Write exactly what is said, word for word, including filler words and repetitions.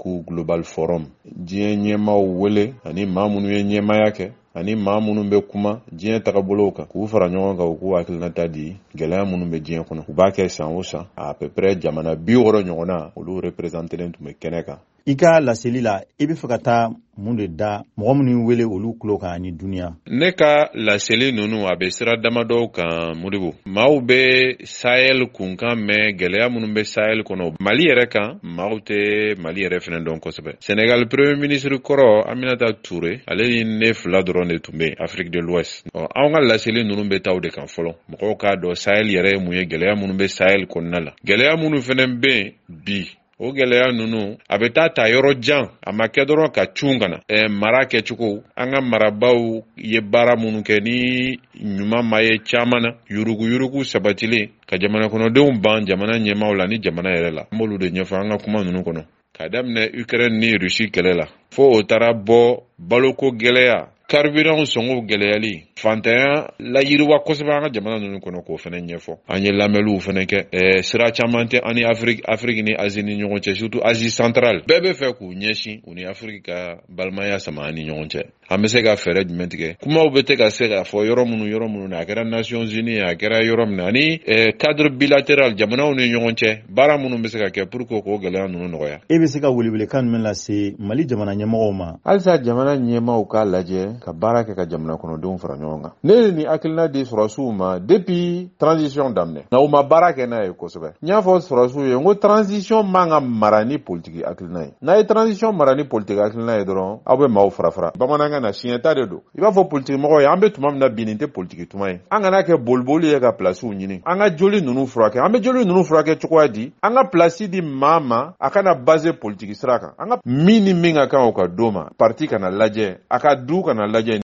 ku Global Forum diɲɛ ɲɛmaaw wele ani maa minnu ye ɲɛmaaya kɛ ani maa minnu bɛ kuma diɲɛ tagabolo kan k'u fara ɲɔgɔn kan u k'u hakilinata di gɛlɛya minnu bɛ diɲɛ kɔnɔ u b'a kɛ san o san à peu près jamana bi wɔɔrɔ ɲɔgɔnna olu représentelen tun bɛ kɛnɛ kan. I ka laseli la i bɛ fɛ ka taa mun de da mɔgɔ minnu wele olu tulo kan ani duniya. Ne ka laseli ninnu a bɛ sira damadɔw kan Modibo. Maaw bɛ Sahel kunkan mɛn gɛlɛya minnu bɛ Sahel kɔnɔ Mali yɛrɛ kan maaw tɛ Mali yɛrɛ fana dɔn kosɛbɛ. Senegal premier ministre kɔrɔ Aminata Touré ale ni ne fila dɔrɔn de tun bɛ Afrique de l'Ouest. Ɔ anw ka laseli ninnu bɛ taa o de kan fɔlɔ. Mɔgɔw k'a dɔn Sahel yɛrɛ ye mun ye gɛlɛya minnu bɛ Sahel kɔnɔna la. Gɛlɛya minnu fana bɛ yen bi o gɛlɛya ninnu a bɛ taa ta yɔrɔ jan a ma kɛ dɔrɔn ka cun kana ɛ mara kɛcogo an ka marabaaw ye baara minnu kɛ ni ɲuman ma ye caman na yurugu yurugu sabatilen ka jamana kɔnɔdenw ban jamana ɲɛmaaw la ni jamana yɛrɛ la an b'olu de ɲɛfɔ an ka kuma ninnu kɔnɔ ka daminɛ Ukraine ni Russie kɛlɛ la fo o taara bɔ baloko gɛlɛya carburant sɔngɔw gɛlɛyali fantanya la yiriwa kosɛbɛ an ka jamana ninnu kɔnɔ k'o fana ɲɛfɔ an ye lamɛnliw fana kɛ ɛɛ sira caman tɛ an ni Afrique Afrique ni Asie ni ɲɔgɔn cɛ surtout Asie centrale bɛɛ bɛ fɛ k'u ɲɛsin u ni Afrique ka balimaya sama an ni ɲɔgɔn cɛ an bɛ se ka fɛɛrɛ jumɛn tigɛ kumaw bɛ te ka se ka fɔ yɔrɔ minnu yɔrɔ minnu na a kɛra Nations Unies a kɛra yɔrɔ min na ani cadre bilatéral jamanaw ni ɲɔgɔn cɛ baara minnu bɛ se ka kɛ pour que k'o gɛlɛya ninnu nɔgɔya. E bɛ se ka welewelekan jumɛn lase Mali jamana ɲɛmɔgɔw ma? Halisa jamana ɲɛmaaw k'a lajɛ ka baara kɛ ka jamana kɔnɔdenw fara ɲɔgɔn kan. Ne ni hakilina di sɔrɔsiw ma depuis transition daminɛ nka u ma baara kɛ n'a ye kosɛbɛ. N y'a fɔ sɔrɔsiw ye n ko transition man ka mara ni politique hakilina ye. N'a ye transition mara ni politique hakilina ye dɔrɔn aw bɛ maaw fara fara. Bamanankan na siɲɛta de don. I b'a fɔ politique mɔgɔw ye an bɛ tuma min na bi nin tɛ politique tuma ye. An kana kɛ boliboli ye ka place ɲini. An ka joli ninnu furakɛ. An bɛ joli ninnu furakɛ cogoya di. An ka place di maa ma a kana base politique sira kan. An ka min ni min ka kan o ka d'o ma. Parti kana lajɛ a ka du kana lajɛ